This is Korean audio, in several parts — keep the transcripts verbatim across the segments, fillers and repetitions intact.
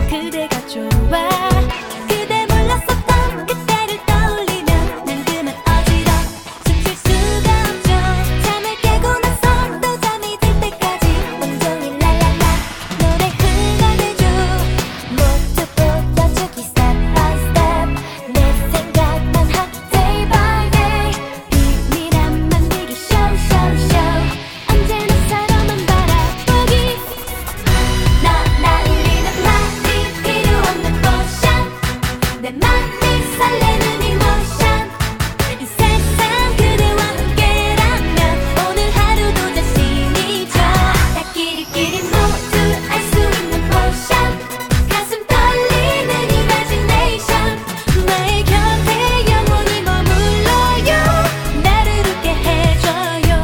그대가 좋아. 그대 몰랐었던 그때를 떠올리면 난 그만 어지러 숨 쉴 수가 없죠. 잠을 깨고 나서 또 잠이 들 때까지 온종일 랄랄라 노래 흘러내줘. 모두 보여주기 step by step. 내 생각만 hot day by day. 비밀한 만들기 show show show. 언제나 서로만 바라보기. 너 나 울리는 말이 필요 없는 포션. 내 맘이 설레는 이모션. 이 세상 그대와 함께라면 오늘 하루도 자신이죠. 다 끼리끼리 모두 알 수 있는 포션. 가슴 떨리는 imagination. 나의 곁에 영원히 머물러요. 나를 웃게 해줘요.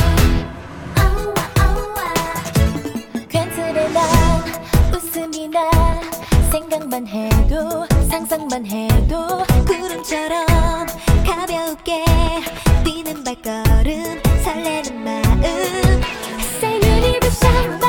괜찮아 난 웃음이 나. 생각만 해도 상상만 해도 구름처럼 가볍게 뛰는 발걸음 설레는 마음 햇살 눈이 부셔